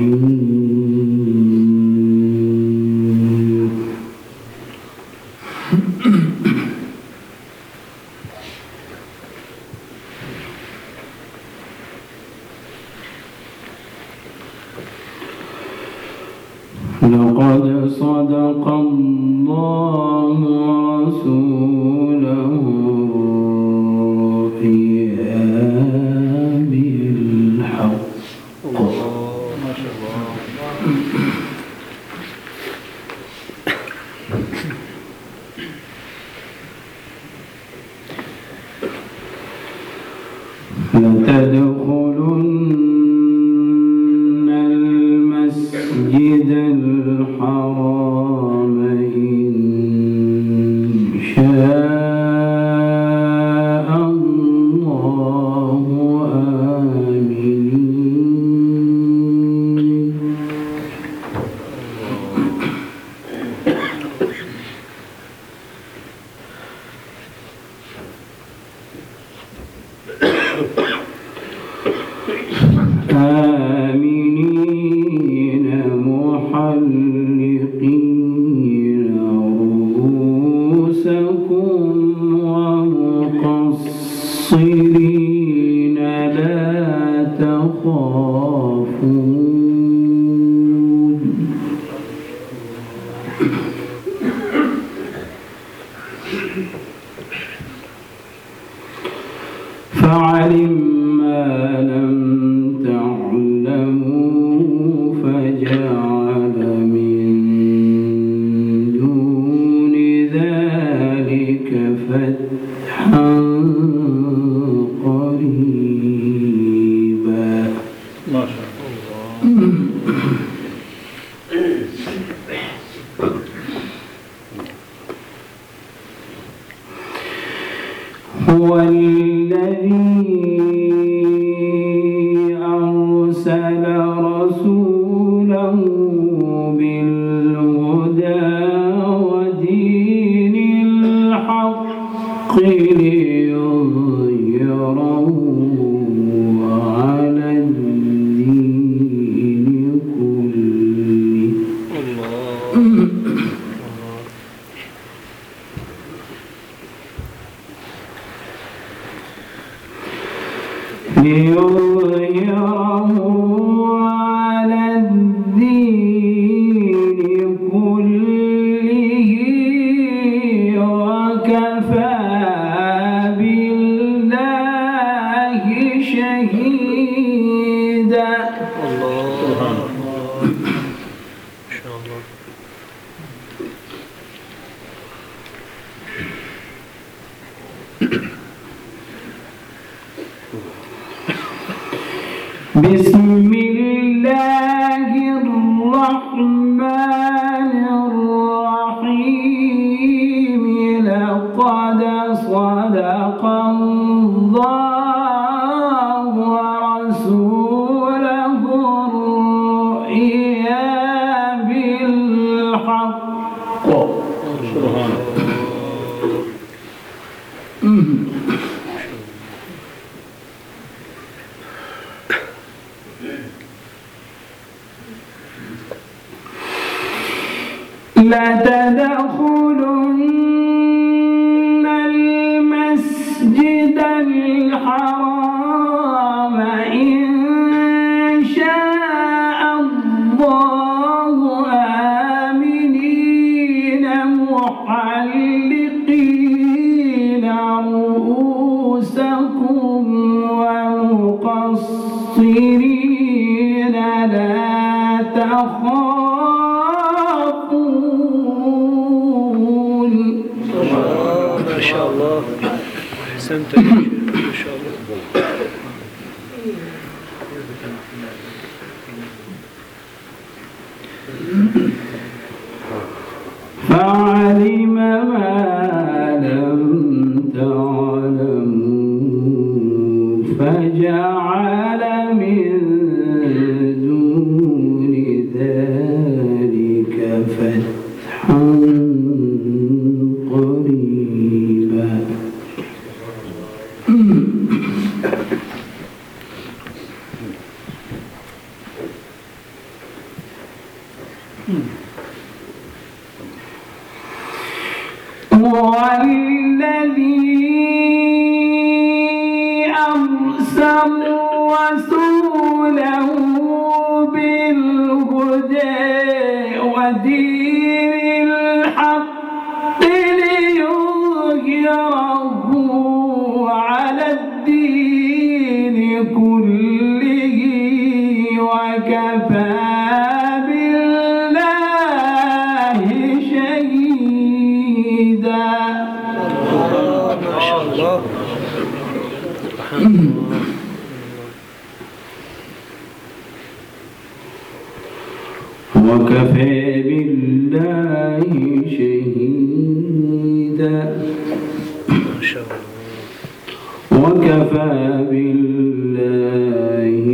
لقد صدق الله رسوله الرؤيا بالحق. ما شاء الله. لتدخلن المسجد الحرام إن شاء الله آمنين. آمنين محلقين رؤوسكم ومقصرين لا تخافون. فعلم ما لم تعلموا فجعل من دون ذلك فتحا قريبا. ما شاء الله. هو الذي أرسل رسوله بالهدى ودين الحق ليظهره على الدين كله. ليظهره على الدين كله وكفى بالله شهيدا. سبحان الله. ما شاء الله. بسم الله الرحمن الرحيم. لقد صدق الله ورسوله الرؤيا بالحق. سبحان الله. لتدخلن المسجد الحرام إن شاء الله آمنين محلقين رؤوسكم ومقصرين لا تخافون. ما شاء الله. أحسنت يا شيخ. ما شاء الله. فعلم ما لم تعلموا فجعل من دون ذلك فتحا قريبا. هو الذي أرسل رسوله بالهدى ودين الحق ليظهره على الدين كله وكفى بالله شهيدا. ما شاء الله. سبحان الله. وكفى بالله شهيدا. ما شاء الله. وكفى بالله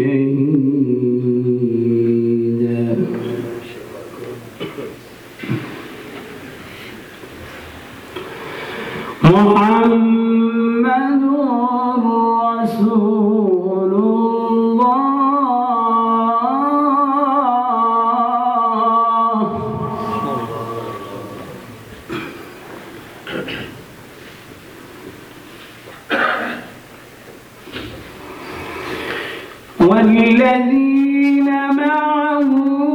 شهيدا. محمد رسول الله. والذين معه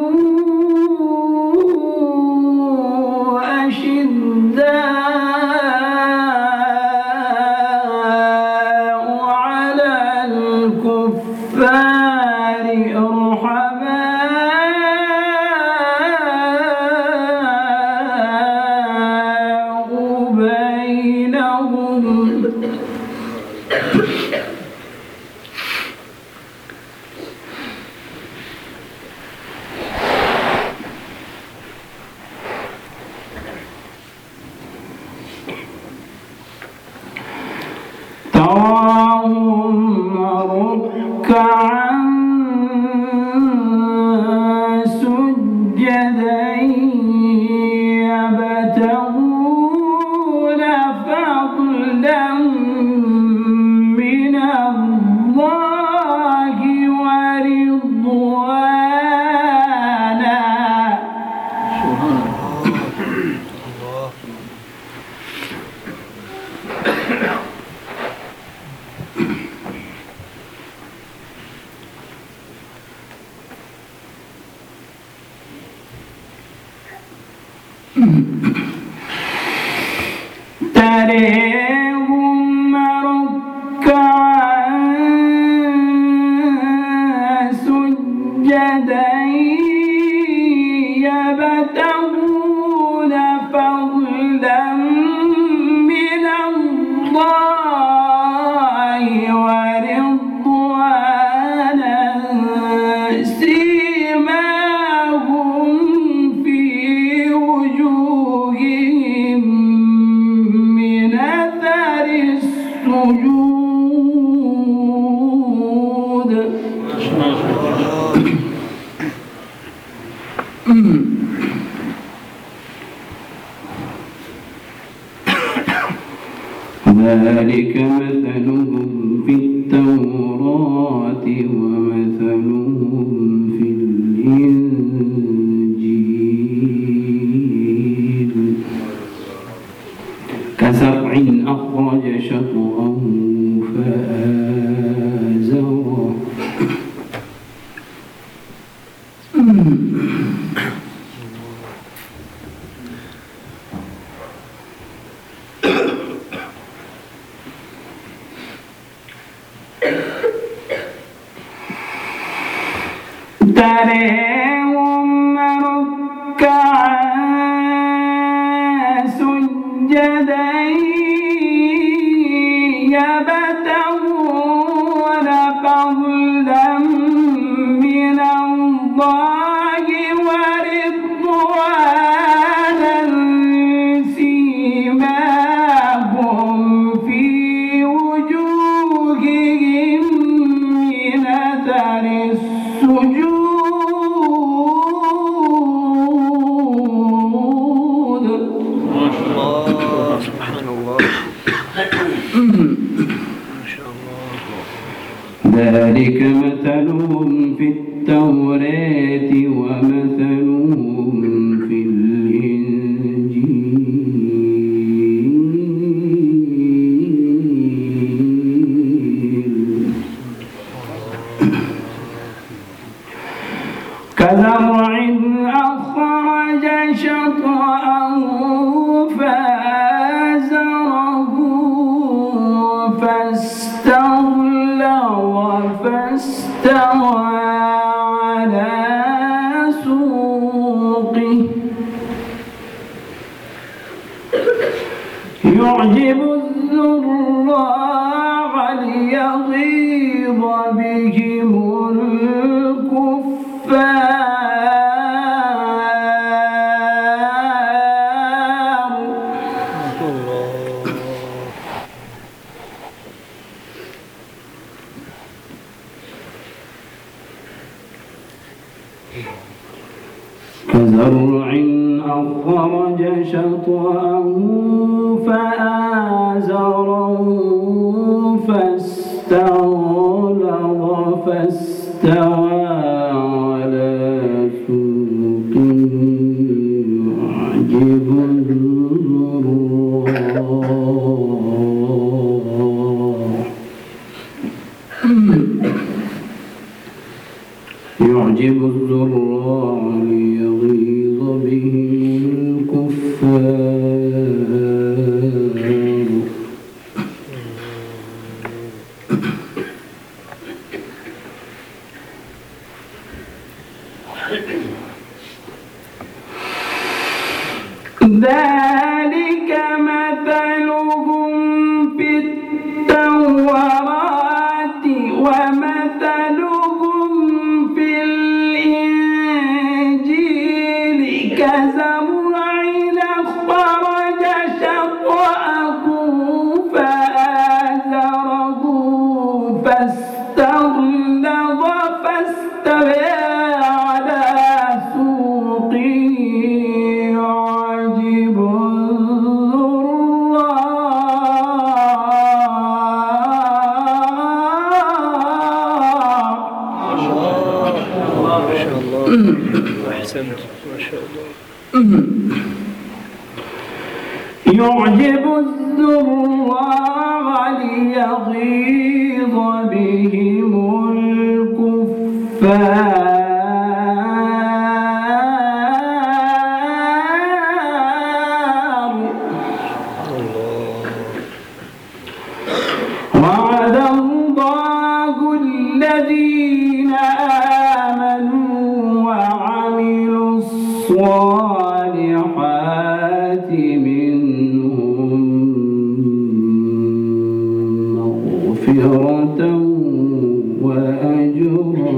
أشداء على الكفار رحماء بينهم تراهم ركعا سجدا يبتغون فضلا من الله ورضوانا. تريهم ركعا سجدا يبتغون فضلا من الله ورضوانا سيماهم في وجوههم من أثر السجود. ذلك مثلهم في التوراة ومثلهم في الإنجيل كزرع أخرج شطأه فآزره تريهم ركعا سجدا يبتغون فضلا من الله ورضوانا سيماهم في وجوههم من أثر السجود. سبحان الله. ما شاء الله. ذلك مثلهم في التوراة ومثلهم كزرع أخرج شطأه فآزره فاستغلظ فاستوى على سوقه يعجب الزراع ليغيظ بهم الكفار. كزرع أخرج شطأه فآزره فاستغلظ فاستوى على سوقه يعجب الزراع ليغيظ بهم الكفار. ذلك مثلهم في التوراة ومثلهم في الإنجيل كزرع أخرج شطأه فآزره فاستغلظ فاستوى على سوقه يعجب الزراع ليغيظ بهم الكفار. وعد الله الذين آمنوا وعملوا الصالحات منهم مغفرة وأجرا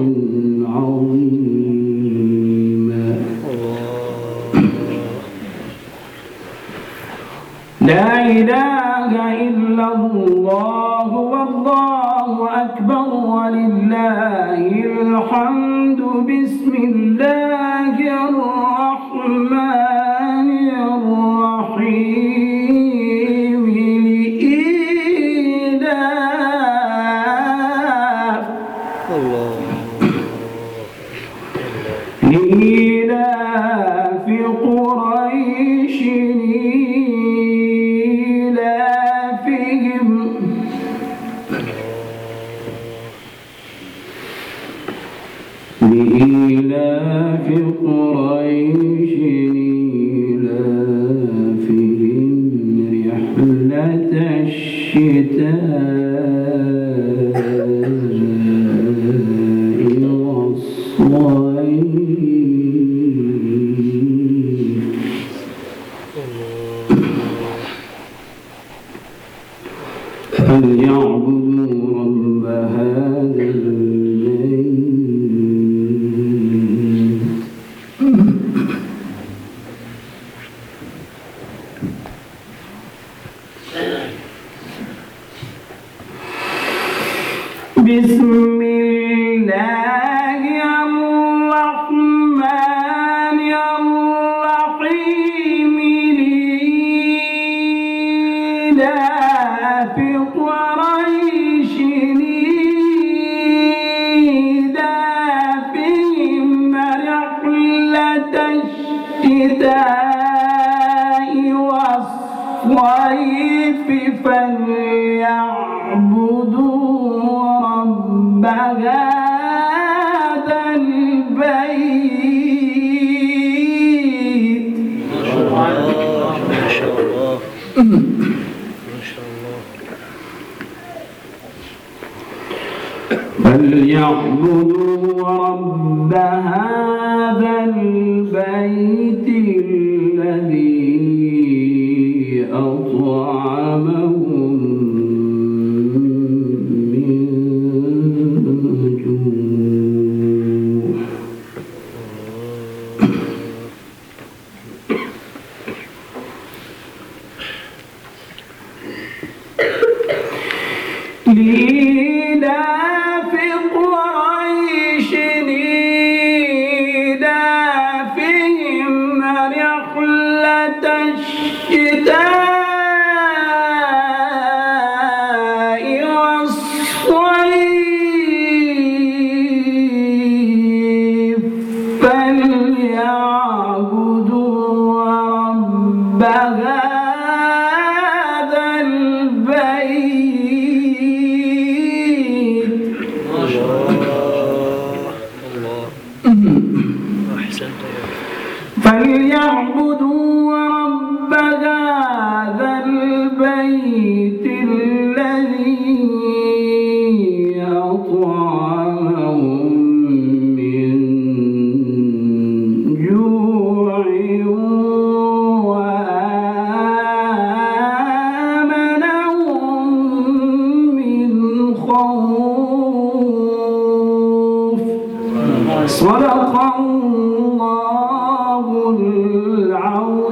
عظيما. لا إله إلا الله والله أكبر ولله الحمد. بسم الله الرحمن الرحيم. لإيلاف قريش إيلافهم رحلة الشتاء والصيف. فليعبدوا رب هذا البيت. بسم الله الرحمن الرحيم. لإيلاف قريش إيلافهم رحلة الشتاء والصيف. فليعبدوا رب هذا البيت. ما شاء الله. فليعبدوا رب هذا البيت الذي أطعمهم من جوع. لإيلاف قريش إيلافهم رحلة الشتاء والصيف فليعبدوا رب هذا البيت. ما شاء الله. أحسنت يا أخي. فليعبدوا رب هذا البيت الذي أطعمهم من جوع وآمنهم من خوف. صدق الله العظيم.